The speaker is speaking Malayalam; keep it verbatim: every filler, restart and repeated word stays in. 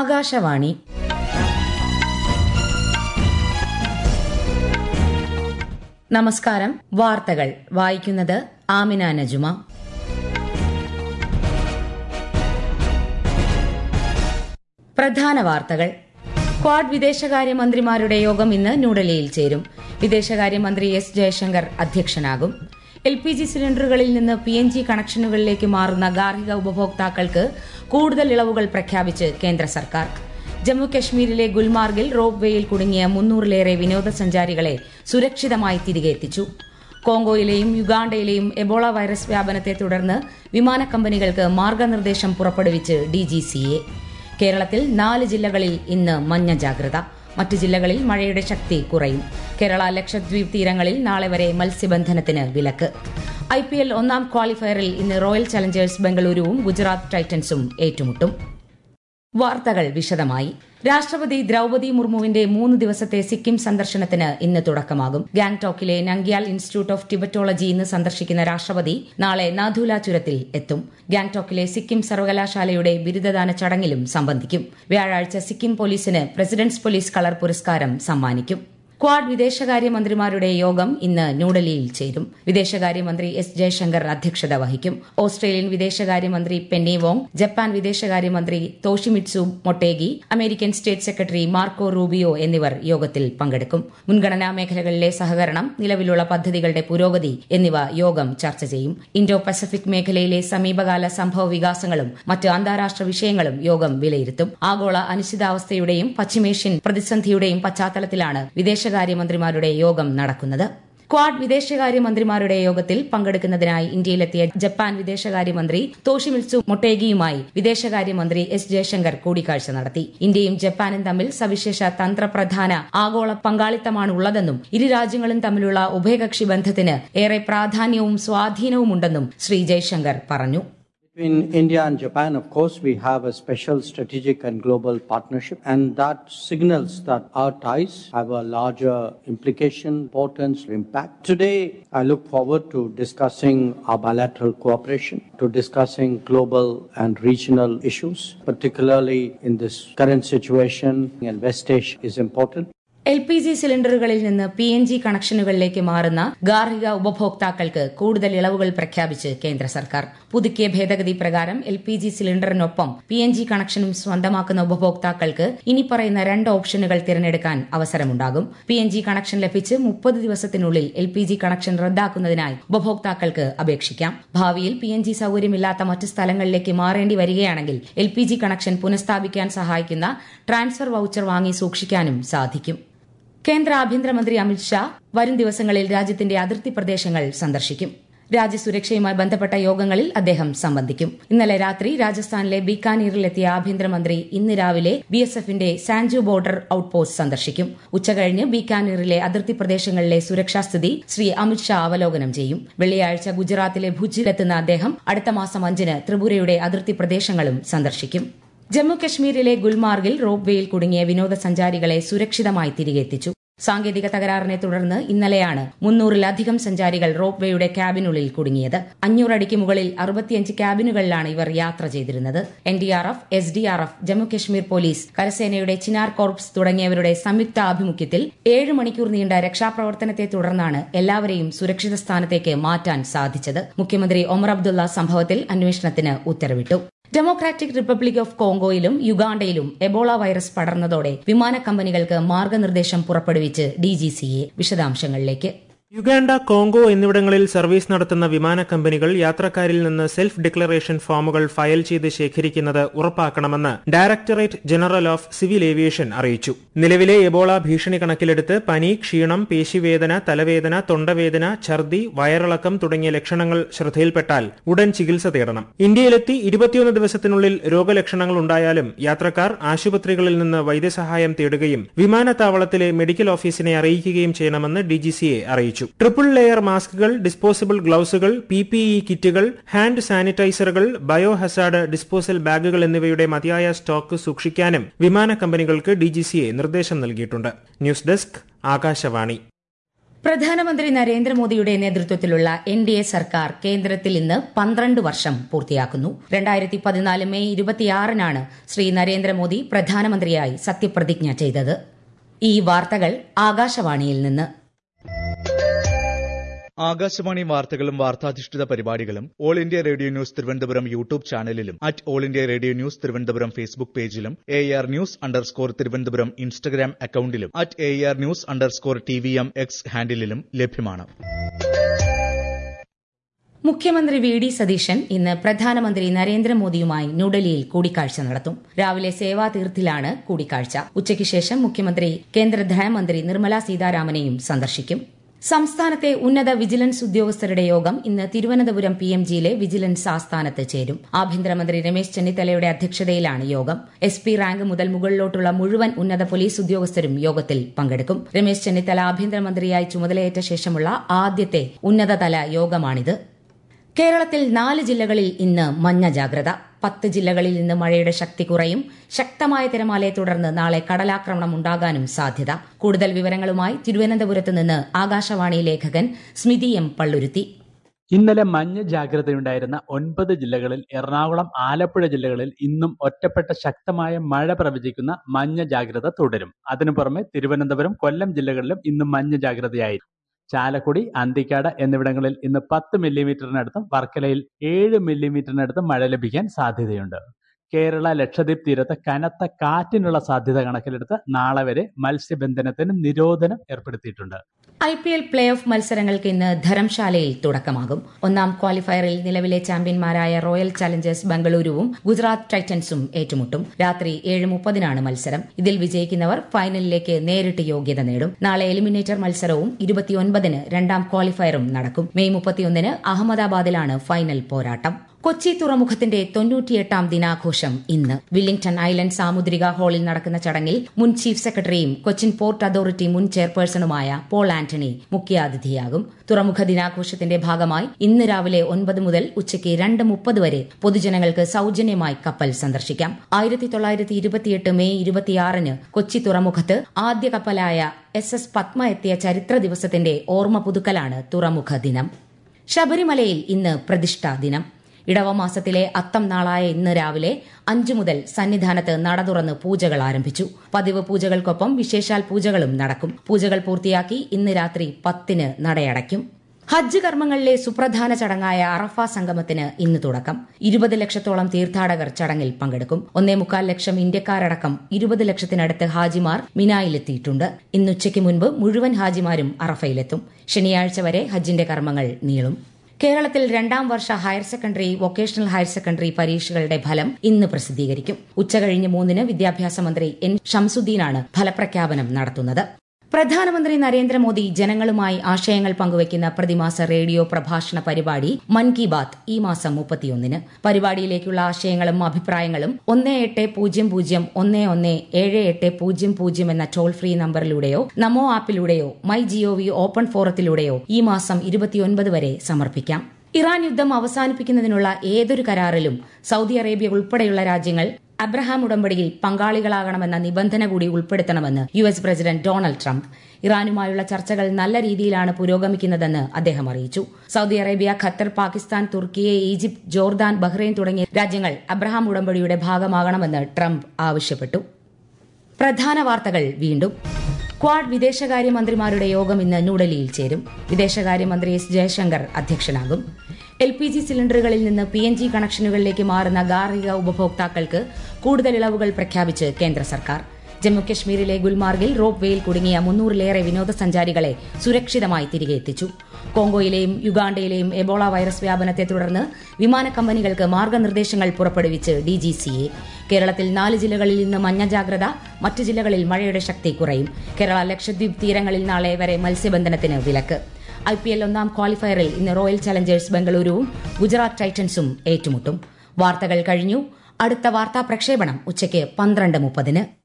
ആകാശവാണി. നമസ്കാരം. വാർത്തകൾ വായിക്കുന്നത് ആമിന നജുമ. പ്രധാന വാർത്തകൾ. ക്വാഡ് വിദേശകാര്യമന്ത്രിമാരുടെ യോഗം ഇന്ന് ന്യൂഡൽഹിയിൽ ചേരും. വിദേശകാര്യമന്ത്രി എസ് ജയശങ്കർ അധ്യക്ഷനാകും. എൽ പി ജി സിലിണ്ടറുകളിൽ നിന്ന് പി എൻ ജി കണക്ഷനുകളിലേക്ക് മാറുന്ന ഗാർഹിക ഉപഭോക്താക്കൾക്ക് കൂടുതൽ ഇളവുകൾ പ്രഖ്യാപിച്ച് കേന്ദ്ര സർക്കാർ. ജമ്മു കശ്മീരിലെ ഗുൽമാർഗിൽ റോപ്പ് വേയിൽ കുടുങ്ങിയ മുന്നൂറിലേറെ വിനോദസഞ്ചാരികളെ സുരക്ഷിതമായി തിരികെ എത്തിച്ചു. കോങ്കോയിലെയും യുഗാണ്ടയിലെയും എബോള വൈറസ് വ്യാപനത്തെ തുടർന്ന് വിമാന കമ്പനികൾക്ക് മാർഗനിർദ്ദേശം പുറപ്പെടുവിച്ച് ഡി ജി സി എ. കേരളത്തിൽ നാല് ജില്ലകളിൽ ഇന്ന് മഞ്ഞ ജാഗ്രത. മറ്റ് ജില്ലകളിൽ മഴയുടെ ശക്തി കുറയും. കേരള ലക്ഷദ്വീപ് തീരങ്ങളിൽ നാളെ വരെ മത്സ്യബന്ധനത്തിന് വിലക്ക്. ഐ പി എൽ ഒന്നാം ക്വാളിഫയറിൽ ഇന്ന് റോയൽ ചലഞ്ചേഴ്സ് ബംഗളൂരുവും ഗുജറാത്ത് ടൈറ്റൻസും ഏറ്റുമുട്ടും. വാർത്തകൾ വിശദമായി. രാഷ്ട്രപതി ദ്രൌപദി മുർമുവിന്റെ മൂന്ന് ദിവസത്തെ സിക്കിം സന്ദർശനത്തിന് ഇന്ന് തുടക്കമാകും. ഗാംഗ്ടോക്കിലെ നംഗ്യാൽ ഇൻസ്റ്റിറ്റ്യൂട്ട് ഓഫ് ടിബറ്റോളജി ഇന്ന് സന്ദർശിക്കുന്ന രാഷ്ട്രപതി നാളെ നാഥുല ചുരത്തിൽ എത്തും. ഗാംഗ്ടോക്കിലെ സിക്കിം സർവകലാശാലയുടെ ബിരുദദാന ചടങ്ങിലും സംബന്ധിക്കും. വ്യാഴാഴ്ച സിക്കിം പോലീസിന് പ്രസിഡന്റ്സ് പോലീസ് കളർ പുരസ്കാരം സമ്മാനിക്കും. ക്വാഡ് വിദേശകാര്യമന്ത്രിമാരുടെ യോഗം ഇന്ന് ന്യൂഡൽഹിയിൽ ചേരും. വിദേശകാര്യമന്ത്രി എസ് ജയശങ്കർ അധ്യക്ഷത വഹിക്കും. ഓസ്ട്രേലിയൻ വിദേശകാര്യമന്ത്രി പെന്നി വോങ്, ജപ്പാൻ വിദേശകാര്യമന്ത്രി Toshimitsu Motegi, American state secretary Marco Rubio എന്നിവർ യോഗത്തിൽ പങ്കെടുക്കും. മുൻഗണനാ മേഖലകളിലെ സഹകരണം, നിലവിലുള്ള പദ്ധതികളുടെ പുരോഗതി എന്നിവ യോഗം ചർച്ച ചെയ്യും. ഇൻഡോ പസഫിക് മേഖലയിലെ സമീപകാല സംഭവ വികാസങ്ങളും മറ്റ് അന്താരാഷ്ട്ര വിഷയങ്ങളും യോഗം വിലയിരുത്തും. ആഗോള അനിശ്ചിതാവസ്ഥയുടെയും പശ്ചിമേഷ്യൻ പ്രതിസന്ധിയുടെയും പശ്ചാത്തലത്തിലാണ് വിദേശ വിദേശകാര്യമന്ത്രിമാരുടെ യോഗം നടക്കുന്നത്. ക്വാഡ് വിദേശകാര്യമന്ത്രിമാരുടെ യോഗത്തിൽ പങ്കെടുക്കുന്നതിനായി ഇന്ത്യയിലെത്തിയ ജപ്പാൻ വിദേശകാര്യമന്ത്രി തോഷിമിത്സു മൊട്ടേഗിയുമായി വിദേശകാര്യമന്ത്രി എസ് ജയശങ്കർ കൂടിക്കാഴ്ച നടത്തി. ഇന്ത്യയും ജപ്പാനും തമ്മിൽ സവിശേഷ തന്ത്രപ്രധാന ആഗോള പങ്കാളിത്തമാണുള്ളതെന്നും ഇരു രാജ്യങ്ങളും തമ്മിലുള്ള ഉഭയകക്ഷി ബന്ധത്തിന് ഏറെ പ്രാധാന്യവും സ്വാധീനവുമുണ്ടെന്നും ശ്രീ ജയശങ്കർ പറഞ്ഞു. Between India and Japan, of course, we have a special strategic and global partnership, and that signals that our ties have a larger implication, importance, impact. Today, I look forward to discussing our bilateral cooperation, to discussing global and regional issues, particularly in this current situation, and West Asia is important. L P G സിലിണ്ടറുകളിൽ നിന്ന് പി എൻ ജി കണക്ഷനുകളിലേക്ക് മാറുന്ന ഗാർഹിക ഉപഭോക്താക്കൾക്ക് കൂടുതൽ ഇളവുകൾ പ്രഖ്യാപിച്ച് കേന്ദ്ര സർക്കാർ. പുതുക്കിയ ഭേദഗതി പ്രകാരം എൽ പി ജി സിലിണ്ടറിനൊപ്പം പി എൻ ജി കണക്ഷനും സ്വന്തമാക്കുന്ന ഉപഭോക്താക്കൾക്ക് ഇനി പറയുന്ന രണ്ട് ഓപ്ഷനുകൾ തിരഞ്ഞെടുക്കാൻ അവസരമുണ്ടാകും. പി എൻ ജി കണക്ഷൻ ലഭിച്ച് മുപ്പത് ദിവസത്തിനുള്ളിൽ എൽ പി ജി കണക്ഷൻ റദ്ദാക്കുന്നതിനായി ഉപഭോക്താക്കൾക്ക് അപേക്ഷിക്കാം. ഭാവിയിൽ പി എൻ ജി സൌകര്യമില്ലാത്ത മറ്റ് സ്ഥലങ്ങളിലേക്ക് മാറേണ്ടി വരികയാണെങ്കിൽ എൽ പി ജി കണക്ഷൻ പുനഃസ്ഥാപിക്കാൻ സഹായിക്കുന്ന ട്രാൻസ്ഫർ വൌച്ചർ വാങ്ങി സൂക്ഷിക്കാനും സാധിക്കും. കേന്ദ്ര ആഭ്യന്തരമന്ത്രി അമിത്ഷാ വരും ദിവസങ്ങളിൽ രാജ്യത്തിന്റെ അതിർത്തി പ്രദേശങ്ങൾ സന്ദർശിക്കും. രാജ്യസുരക്ഷയുമായി ബന്ധപ്പെട്ട യോഗങ്ങളിൽ അദ്ദേഹം സംബന്ധിക്കും. ഇന്നലെ രാത്രി രാജസ്ഥാനിലെ ബീക്കാനീറിലെത്തിയ ആഭ്യന്തരമന്ത്രി ഇന്ന് രാവിലെ ബി എസ് എഫിന്റെ സാൻജു ബോർഡർ ഔട്ട്പോസ്റ്റ് സന്ദർശിക്കും. ഉച്ചകഴിഞ്ഞ് ബീക്കാനീറിലെ അതിർത്തി പ്രദേശങ്ങളിലെ സുരക്ഷാസ്ഥിതി ശ്രീ അമിത്ഷാ അവലോകനം ചെയ്യും. വെള്ളിയാഴ്ച ഗുജറാത്തിലെ ഭുജിലെത്തുന്ന അദ്ദേഹം അടുത്ത മാസം അഞ്ചിന് ത്രിപുരയുടെ അതിർത്തി പ്രദേശങ്ങളും സന്ദർശിക്കും. ജമ്മു കശ്മീരിലെ ഗുൽമാർഗിൽ റോപ്പ് വേയിൽ കുടുങ്ങിയ വിനോദസഞ്ചാരികളെ സുരക്ഷിതമായി തിരികെ എത്തിച്ചു. സാങ്കേതിക തകരാറിനെ തുടർന്ന് ഇന്നലെയാണ് മുന്നൂറിലധികം സഞ്ചാരികൾ റോപ്പ് വേയുടെ ക്യാബിനുള്ളിൽ കുടുങ്ങിയത്. അഞ്ഞൂറടിക്ക് മുകളിൽ അറുപത്തിയഞ്ച് ക്യാബിനുകളിലാണ് ഇവർ യാത്ര ചെയ്തിരുന്നത്. N D R F, S D R F, Jammu Kashmir police, കരസേനയുടെ ചിനാർ കോർപ്സ് തുടങ്ങിയവരുടെ സംയുക്ത ആഭിമുഖ്യത്തിൽ ഏഴ് മണിക്കൂർ നീണ്ട രക്ഷാപ്രവർത്തനത്തെ തുടർന്നാണ് എല്ലാവരെയും സുരക്ഷിത സ്ഥാനത്തേക്ക് മാറ്റാൻ സാധിച്ചത്. മുഖ്യമന്ത്രി ഒമർ അബ്ദുള്ള സംഭവത്തിൽ അന്വേഷണത്തിന് ഉത്തരവിട്ടു. ഡെമോക്രാറ്റിക് റിപ്പബ്ലിക് ഓഫ് കോങ്കോയിലും യുഗാണ്ടയിലും എബോള വൈറസ് പടർന്നതോടെ വിമാന കമ്പനികൾക്ക് മാർഗനിർദ്ദേശം പുറപ്പെടുവിച്ച് ഡി ജി സി എ. വിശദാംശങ്ങളിലേക്ക്. യുഗാണ്ട, കോങ്കോ എന്നിവിടങ്ങളിൽ സർവീസ് നടത്തുന്ന വിമാന കമ്പനികൾ യാത്രക്കാരിൽ നിന്ന് സെൽഫ് ഡിക്ലറേഷൻ ഫോമുകൾ ഫയൽ ചെയ്ത് ശേഖരിക്കുന്നത് ഉറപ്പാക്കണമെന്ന് directorate general of civil aviation അറിയിച്ചു. നിലവിലെ എബോള ഭീഷണി കണക്കിലെടുത്ത് പനി, ക്ഷീണം, പേശിവേദന, തലവേദന, തൊണ്ടവേദന, ഛർദി, വയറിളക്കം തുടങ്ങിയ ലക്ഷണങ്ങൾ ശ്രദ്ധയിൽപ്പെട്ടാൽ ഉടൻ ചികിത്സ തേടണം. ഇന്ത്യയിലെത്തി ഇരുപത്തിയൊന്ന് ദിവസത്തിനുള്ളിൽ രോഗലക്ഷണങ്ങൾ ഉണ്ടായാലും യാത്രക്കാർ ആശുപത്രികളിൽ നിന്ന് വൈദ്യസഹായം തേടുകയും വിമാനത്താവളത്തിലെ മെഡിക്കൽ ഓഫീസിനെ അറിയിക്കുകയും ചെയ്യണമെന്ന് ഡി ജി സി എ അറിയിച്ചു. ട്രിപ്പിൾ ലെയർ മാസ്കുകൾ, ഡിസ്പോസിബിൾ ഗ്ലൌസുകൾ, പി പി ഇ കിറ്റുകൾ, ഹാൻഡ് സാനിറ്റൈസറുകൾ, ബയോ ഹസാർഡ് ഡിസ്പോസൽ ബാഗുകൾ എന്നിവയുടെ മതിയായ സ്റ്റോക്ക് സൂക്ഷിക്കാനും വിമാന കമ്പനികൾക്ക് ഡി ജി സി എ നിർദ്ദേശം നൽകിയിട്ടുണ്ട്. News desk, Akashvani. പ്രധാനമന്ത്രി നരേന്ദ്രമോദിയുടെ നേതൃത്വത്തിലുള്ള എൻ ഡി എ സർക്കാർ കേന്ദ്രത്തിൽ ഇന്ന് പന്ത്രണ്ട് വർഷം പൂർത്തിയാക്കുന്നു. രണ്ടായിരത്തി പതിനാല് മെയ് ഇരുപത്തിയാറിനാണ് ശ്രീ നരേന്ദ്രമോദി പ്രധാനമന്ത്രിയായി സത്യപ്രതിജ്ഞ ചെയ്തത്. ഈ വാർത്തകൾ ആകാശവാണിയിൽ നിന്ന്. ആകാശവാണി വാർത്തകളും വാർത്താധിഷ്ഠിത പരിപാടികളും all India radio news Thiruvananthapuram YouTube ചാനലിലും at all India radio news Thiruvananthapuram Facebook പേജിലും A R news underscore Thiruvananthapuram Instagram അക്കൌണ്ടിലും at A R news underscore T V M X ഹാൻഡിലും ലഭ്യമാണ്. മുഖ്യമന്ത്രി വി ഡി സതീശൻ ഇന്ന് പ്രധാനമന്ത്രി നരേന്ദ്രമോദിയുമായി ന്യൂഡൽഹിയിൽ കൂടിക്കാഴ്ച നടത്തും. രാവിലെ സേവാതീർത്ഥിലാണ് കൂടിക്കാഴ്ച. ഉച്ചയ്ക്ക് ശേഷം മുഖ്യമന്ത്രി കേന്ദ്ര ധനമന്ത്രി നിർമ്മലാ സീതാരാമനെയും സന്ദർശിക്കും. സംസ്ഥാനത്തെ ഉന്നത വിജിലൻസ് ഉദ്യോഗസ്ഥരുടെ യോഗം ഇന്ന് തിരുവനന്തപുരം പി എം ജിയിലെ വിജിലൻസ് ആസ്ഥാനത്ത് ചേരും. ആഭ്യന്തരമന്ത്രി രമേശ് ചെന്നിത്തലയുടെ അധ്യക്ഷതയിലാണ് യോഗം. എസ് പി റാങ്ക് മുതൽ മുകളിലോട്ടുള്ള മുഴുവൻ ഉന്നത പോലീസ് ഉദ്യോഗസ്ഥരും യോഗത്തിൽ പങ്കെടുക്കും. രമേശ് ചെന്നിത്തല ആഭ്യന്തരമന്ത്രിയായി ചുമതലയേറ്റ ശേഷമുള്ള ആദ്യത്തെ ഉന്നതതല യോഗമാണിത്. കേരളത്തിൽ നാല് ജില്ലകളിൽ ഇന്ന് മഞ്ഞ ജാഗ്രത. പത്ത് ജില്ലകളിൽ ഇന്ന് മഴയുടെ ശക്തി കുറയും. ശക്തമായ തിരമാലയെ തുടർന്ന് നാളെ കടലാക്രമണം ഉണ്ടാകാനും സാധ്യത. കൂടുതൽ വിവരങ്ങളുമായി തിരുവനന്തപുരത്ത് നിന്ന് ആകാശവാണി ലേഖകൻ സ്മിതി എം പള്ളുരുത്തി. ഇന്നലെ മഞ്ഞ ജാഗ്രതയുണ്ടായിരുന്ന ഒൻപത് ജില്ലകളിൽ എറണാകുളം, ആലപ്പുഴ ജില്ലകളിൽ ഇന്നും ഒറ്റപ്പെട്ട ശക്തമായ മഴ പ്രവചിക്കുന്ന മഞ്ഞ ജാഗ്രത തുടരും. അതിനു പുറമെ തിരുവനന്തപുരം, കൊല്ലം ജില്ലകളിലും ഇന്ന് മഞ്ഞ ജാഗ്രതയായി. ചാലക്കുടി, അന്തിക്കാട് എന്നിവിടങ്ങളിൽ ഇന്ന് പത്ത് മില്ലിമീറ്ററിനടുത്തും വർക്കലയിൽ ഏഴ് മില്ലിമീറ്ററിനടുത്തും മഴ ലഭിക്കാൻ സാധ്യതയുണ്ട്. കേരള, ലക്ഷദ്വീപ് തീരത്ത് കനത്ത കാറ്റിനുള്ള സാധ്യത കണക്കിലെടുത്ത് നാളെ വരെ മത്സ്യബന്ധനത്തിന് നിരോധനം ഏർപ്പെടുത്തിയിട്ടുണ്ട്. I P L play off മത്സരങ്ങൾക്ക് ഇന്ന് ധരംശാലയിൽ തുടക്കമാകും. ഒന്നാം ക്വാളിഫയറിൽ നിലവിലെ ചാമ്പ്യന്മാരായ റോയൽ ചലഞ്ചേഴ്സ് ബംഗളൂരുവും ഗുജറാത്ത് ടൈറ്റൻസും ഏറ്റുമുട്ടും. രാത്രി ഏഴ് മുപ്പതിനാണ് മത്സരം. ഇതിൽ വിജയിക്കുന്നവർ ഫൈനലിലേക്ക് നേരിട്ട് യോഗ്യത നേടും. നാളെ എലിമിനേറ്റർ മത്സരവും ഇരുപത്തിയൊൻപതിന് രണ്ടാം ക്വാളിഫയറും നടക്കും. മെയ് മുപ്പത്തിയൊന്നിന് അഹമ്മദാബാദിലാണ് ഫൈനൽ പോരാട്ടം. കൊച്ചി തുറമുഖത്തിന്റെ തൊണ്ണൂറ്റിയെട്ടാം ദിനാഘോഷം ഇന്ന്. വില്ലിംഗ്ടൺ ഐലൻഡ് സാമുദ്രിക ഹാളിൽ നടക്കുന്ന ചടങ്ങിൽ മുൻ ചീഫ് സെക്രട്ടറിയും കൊച്ചിൻ പോർട്ട് അതോറിറ്റി മുൻ ചെയർപേഴ്സണുമായ പോൾ ആന്റണി മുഖ്യാതിഥിയാകും. തുറമുഖ ദിനാഘോഷത്തിന്റെ ഭാഗമായി ഇന്ന് രാവിലെ ഒൻപത് മുതൽ ഉച്ചയ്ക്ക് രണ്ട് മുപ്പത് വരെ പൊതുജനങ്ങൾക്ക് സൌജന്യമായി കപ്പൽ സന്ദർശിക്കാം. ആയിരത്തി തൊള്ളായിരത്തി ഇരുപത്തിയെട്ട് മെയ് ഇരുപത്തിയാറിന് കൊച്ചി തുറമുഖത്ത് ആദ്യ കപ്പലായ എസ് എസ് പത്മ എത്തിയ ചരിത്ര ദിവസത്തിന്റെ ഓർമ്മ പുതുക്കലാണ് തുറമുഖ ദിനം. ശബരിമലയിൽ ഇന്ന് പ്രതിഷ്ഠാ ദിനം. ഇടവമാസത്തിലെ അത്തം നാളായ ഇന്ന് രാവിലെ അഞ്ചു മുതൽ സന്നിധാനത്ത് നട തുറന്ന് പൂജകൾ ആരംഭിച്ചു. പതിവ് പൂജകൾക്കൊപ്പം വിശേഷാൽ പൂജകളും നടക്കും. പൂജകൾ പൂർത്തിയാക്കി ഇന്ന് രാത്രി പത്തിന് നടയടയ്ക്കും. ഹജ്ജ് കർമ്മങ്ങളിലെ സുപ്രധാന ചടങ്ങായ അറഫ സംഗമത്തിന് ഇന്ന് തുടക്കം. ഇരുപത് ലക്ഷത്തോളം തീർത്ഥാടകർ ചടങ്ങിൽ പങ്കെടുക്കും. ഒന്നേ മുക്കാൽ ലക്ഷം ഇന്ത്യക്കാരടക്കം ഇരുപത് ലക്ഷത്തിനടുത്ത് ഹാജിമാർ മിനായിലെത്തിയിട്ടുണ്ട്. ഇന്നുച്ചയ്ക്ക് മുൻപ് മുഴുവൻ ഹാജിമാരും അറഫയിലെത്തും. ശനിയാഴ്ച വരെ ഹജ്ജിന്റെ കർമ്മങ്ങൾ നീളും. കേരളത്തിൽ രണ്ടാം വർഷ higher secondary, vocational higher secondary പരീക്ഷകളുടെ ഫലം ഇന്ന് പ്രസിദ്ധീകരിക്കും. ഉച്ചകഴിഞ്ഞ് മൂന്നിന് വിദ്യാഭ്യാസ മന്ത്രി എൻ ഷംസുദ്ദീനാണ് ഫലപ്രഖ്യാപനം നടത്തുന്നത്. പ്രധാനമന്ത്രി നരേന്ദ്രമോദി ജനങ്ങളുമായി ആശയങ്ങൾ പങ്കുവയ്ക്കുന്ന പ്രതിമാസ റേഡിയോ പ്രഭാഷണ പരിപാടി മൻ കി ബാത് ഈ മാസം മുപ്പത്തിയൊന്നിന്. പരിപാടിയിലേക്കുള്ള ആശയങ്ങളും അഭിപ്രായങ്ങളും ഒന്ന് എട്ട് പൂജ്യം പൂജ്യം ഒന്ന് ഒന്ന് ഏഴ് എട്ട് പൂജ്യം പൂജ്യം എന്ന ടോൾ ഫ്രീ നമ്പറിലൂടെയോ നമോ ആപ്പിലൂടെയോ മൈ ജിഒവി ഓപ്പൺ ഫോറത്തിലൂടെയോ ഈ മാസം ഇരുപത്തിയൊൻപത് വരെ സമർപ്പിക്കാം. ഇറാൻ യുദ്ധം അവസാനിപ്പിക്കുന്നതിനുള്ള ഏതൊരു കരാറിലും സൌദി അറേബ്യ ഉൾപ്പെടെയുള്ള രാജ്യങ്ങൾ അബ്രഹാം ഉടമ്പടിയിൽ പങ്കാളികളാകണമെന്ന നിബന്ധന കൂടി ഉൾപ്പെടുത്തണമെന്ന് U S president Donald Trump. ഇറാനുമായുള്ള ചർച്ചകൾ നല്ല രീതിയിലാണ് പുരോഗമിക്കുന്നതെന്ന് അദ്ദേഹം അറിയിച്ചു. Saudi Arabia, Qatar, Pakistan, Turkey, Egypt, Jordan, Bahrain തുടങ്ങിയ രാജ്യങ്ങൾ അബ്രഹാം ഉടമ്പടിയുടെ ഭാഗമാകണമെന്ന് ട്രംപ് ആവശ്യപ്പെട്ടു. പ്രധാന വാർത്തകൾ വീണ്ടും. ക്വാഡ് വിദേശകാര്യമന്ത്രിമാരുടെ യോഗം ഇന്ന് ന്യൂഡൽഹിയിൽ ചേരും. വിദേശകാര്യമന്ത്രി എസ് ജയശങ്കർ അധ്യക്ഷനാകും. എൽ പി ജി സിലിണ്ടറുകളിൽ നിന്ന് പി എൻ ജി കണക്ഷനുകളിലേക്ക് മാറുന്ന ഗാർഹിക ഉപഭോക്താക്കൾക്ക് കൂടുതൽ ഇളവുകൾ പ്രഖ്യാപിച്ച് കേന്ദ്ര സർക്കാർ. ജമ്മുകശ്മീരിലെ ഗുൽമാർഗിൽ റോപ്പ് വേയിൽ കുടുങ്ങിയ മുന്നൂറിലേറെ വിനോദസഞ്ചാരികളെ സുരക്ഷിതമായി തിരികെ എത്തിച്ചു. കോങ്കോയിലെയും യുഗാണ്ടയിലെയും എബോള വൈറസ് വ്യാപനത്തെ തുടർന്ന് വിമാന കമ്പനികൾക്ക് മാർഗനിർദ്ദേശങ്ങൾ പുറപ്പെടുവിച്ച് ഡി ജി സി എ. കേരളത്തിൽ നാല് ജില്ലകളിൽ ഇന്ന് മഞ്ഞ ജാഗ്രത. മറ്റ് ജില്ലകളിൽ മഴയുടെ ശക്തി കുറയും. കേരള, ലക്ഷദ്വീപ് തീരങ്ങളിൽ നാളെ വരെ മത്സ്യബന്ധനത്തിന് വിലക്ക്. ഐ പി എൽ ഒന്നാം ക്വാളിഫയറിൽ ഇന്ന് റോയൽ ചലഞ്ചേഴ്സ് ബംഗളൂരുവും ഗുജറാത്ത് ടൈറ്റൻസും ഏറ്റുമുട്ടും. വാർത്തകൾ കഴിഞ്ഞു. അടുത്ത വാർത്താ പ്രക്ഷേപണം ഉച്ചയ്ക്ക് പന്ത്രണ്ട് മുപ്പതിന്.